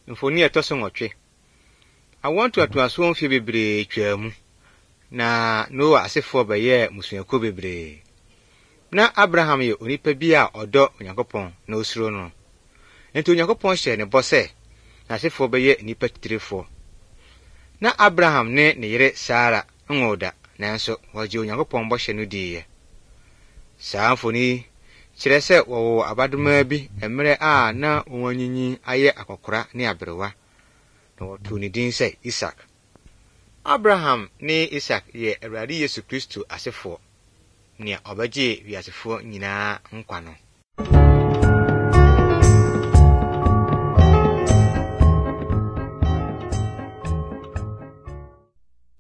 Mfoni etoso nwotwe. Awonto atoaso mfie bebre twamu. Na Noah asefo beye musuako bebre. Na Abraham ye onipa bi a odo Onyankopon na osuro no. Enti Onyankopon hye ne bose na asefo beye nipa titirefo. Na Abraham ne yere Sara ngoda nanso waje Onyankopon bo hye no diye. Saa mfoni kyerɛ sɛ wɔwɔ abadoma bi emre a na wɔnyinyi ayɛ akɔkora ne abrewa na wɔto ne din sɛ Isaac. Abraham ne Isaac yɛ Awurade Yesu Kristo asefo nea ɔbɛgye wiasefo nyinaa nkwa no.